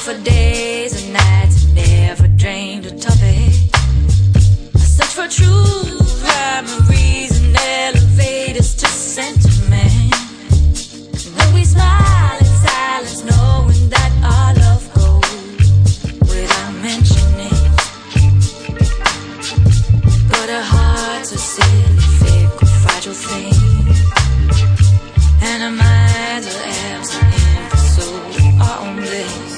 for days and nights and never drained a topic. I search for truth, memories and elevators to sentiment. And then we smile in silence, knowing that our love goes without mentioning. But our hearts are silly, fickle, fragile things, and our minds are absent in pursuit of our own bliss.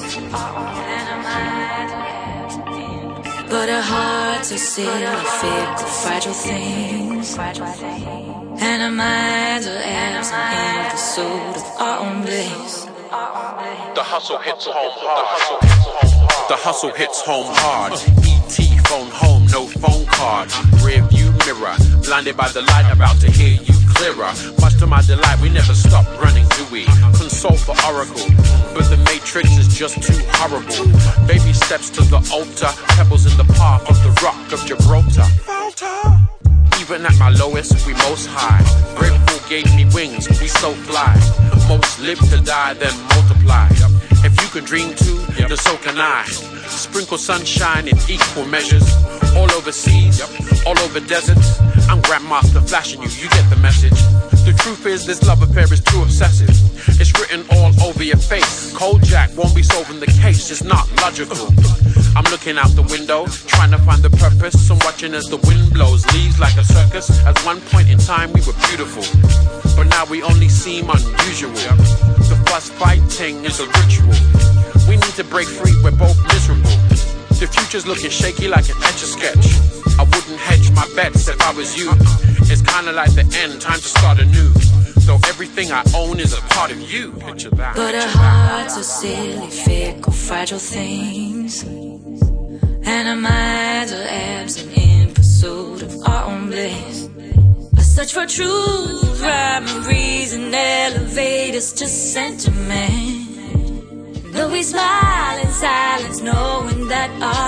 But our hearts are silly, fickle, fragile things, and our minds are absent in pursuit of our own bliss. The hustle hits home hard. The hustle hits home hard. ET phone home, no phone card. Rear view mirror, blinded by the light, about to hear you clearer. Much to my delight, we never stop running, do we? Consult the oracle, but the matrix is just too horrible. Baby steps to the altar, pebbles in the path of the rock of Gibraltar. Even at my lowest, we most high. Grateful gave me wings, we so fly. Most live to die, then multiply. If you can dream too, then so can I. Sprinkle sunshine in equal measures. All over seas, all over deserts. I'm Grandmaster flashing you, you get the message. The truth is, this love affair is too obsessive. It's written all over your face. Kojak won't be solving the case, it's not logical. I'm looking out the window, trying to find the purpose. I'm watching as the wind blows leaves like a circus. At one point in time we were beautiful, but now we only seem unusual. The fuss fighting is a ritual. We need to break free, we're both miserable. The future's looking shaky like an etch-a-sketch. I wouldn't hedge my bets if I was you. It's kinda like the end, time to start anew. Though everything I own is a part of you. Picture that. But our hearts are silly, fickle, fragile things, and our minds are absent in pursuit of our own bliss. I search for truth, memories and elevators to sentiment. Though we smile in silence, knowing that our